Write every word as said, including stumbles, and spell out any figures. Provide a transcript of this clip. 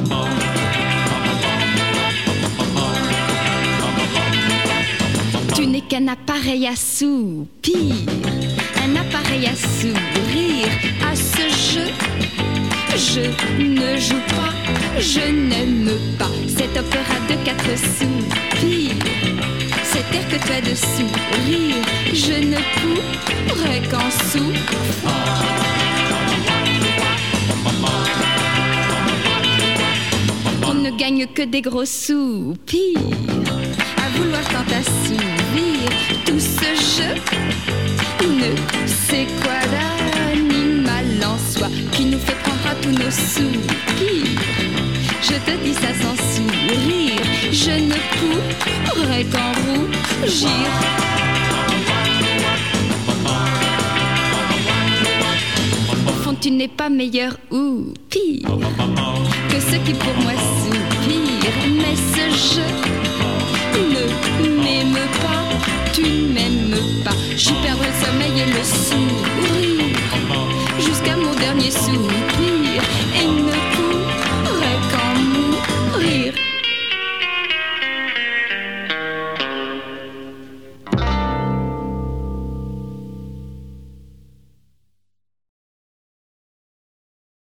Tu n'es qu'un appareil à soupir, un appareil à sourire. À ce jeu, je ne joue pas, je n'aime pas cet opéra de quatre soupirs. Cet air que tu as de sourire, je ne pourrais qu'en souffrir. On ne gagne que des gros soupirs à vouloir tant assouvir tout ce jeu. Ne sais quoi d'animal en soi qui nous fait prendre à tous nos soupirs. Je te dis ça sans sourire, je ne pourrais qu'en rougir. Au fond, tu n'es pas meilleur ou pire que ceux qui pour moi soupirent. Mais ce jeu ne m'aime pas, tu ne m'aimes pas. J'y perdrai le sommeil et le sourire jusqu'à mon dernier sourire.